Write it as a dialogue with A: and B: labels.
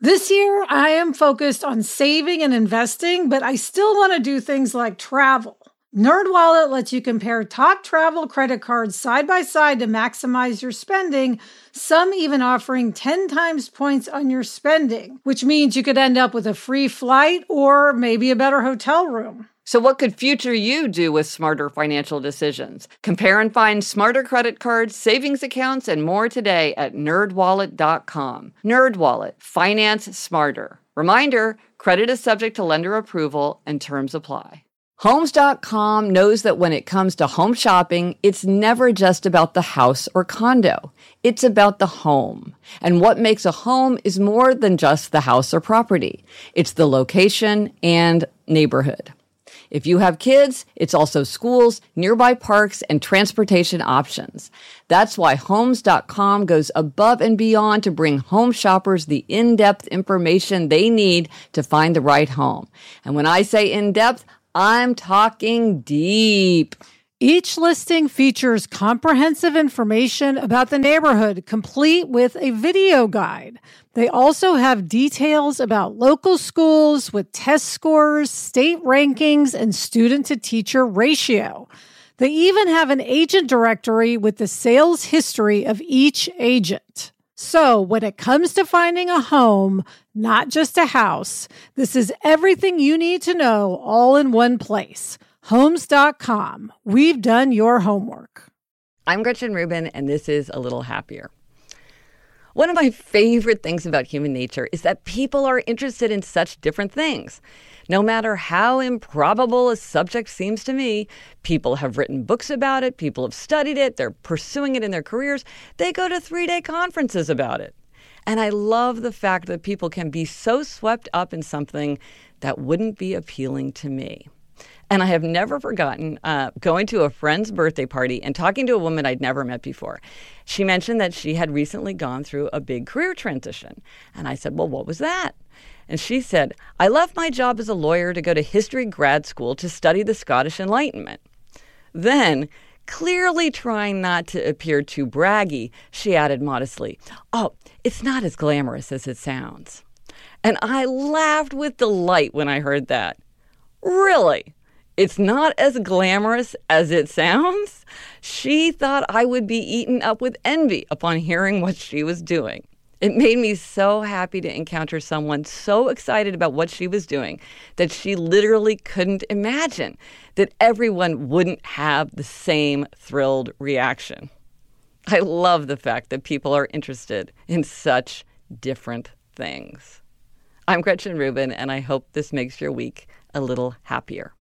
A: This year, I am focused on saving and investing, but I still want to do things like travel. NerdWallet lets you compare top travel credit cards side by side to maximize your spending, some even offering 10 times points on your spending, which means you could end up with a free flight or maybe a better hotel room.
B: So what could future you do with smarter financial decisions? Compare and find smarter credit cards, savings accounts, and more today at nerdwallet.com. NerdWallet. Finance smarter. Reminder, credit is subject to lender approval and terms apply. Homes.com knows that when it comes to home shopping, it's never just about the house or condo. It's about the home. And what makes a home is more than just the house or property. It's the location and neighborhood. If you have kids, it's also schools, nearby parks, and transportation options. That's why Homes.com goes above and beyond to bring home shoppers the in-depth information they need to find the right home. And when I say in-depth, I'm talking deep.
A: Each listing features comprehensive information about the neighborhood, complete with a video guide. They also have details about local schools with test scores, state rankings, and student-to-teacher ratio. They even have an agent directory with the sales history of each agent. So when it comes to finding a home, not just a house, this is everything you need to know all in one place. Homes.com. We've done your homework.
B: I'm Gretchen Rubin, and this is A Little Happier. One of my favorite things about human nature is that people are interested in such different things. No matter how improbable a subject seems to me, people have written books about it, people have studied it, they're pursuing it in their careers, they go to 3-day conferences about it. And I love the fact that people can be so swept up in something that wouldn't be appealing to me. And I have never forgotten going to a friend's birthday party and talking to a woman I'd never met before. She mentioned that she had recently gone through a big career transition. And I said, well, what was that? And she said, I left my job as a lawyer to go to history grad school to study the Scottish Enlightenment. Then, clearly trying not to appear too braggy, she added modestly, oh, it's not as glamorous as it sounds. And I laughed with delight when I heard that. Really? It's not as glamorous as it sounds? She thought I would be eaten up with envy upon hearing what she was doing. It made me so happy to encounter someone so excited about what she was doing that she literally couldn't imagine that everyone wouldn't have the same thrilled reaction. I love the fact that people are interested in such different things. I'm Gretchen Rubin, and I hope this makes your week a little happier.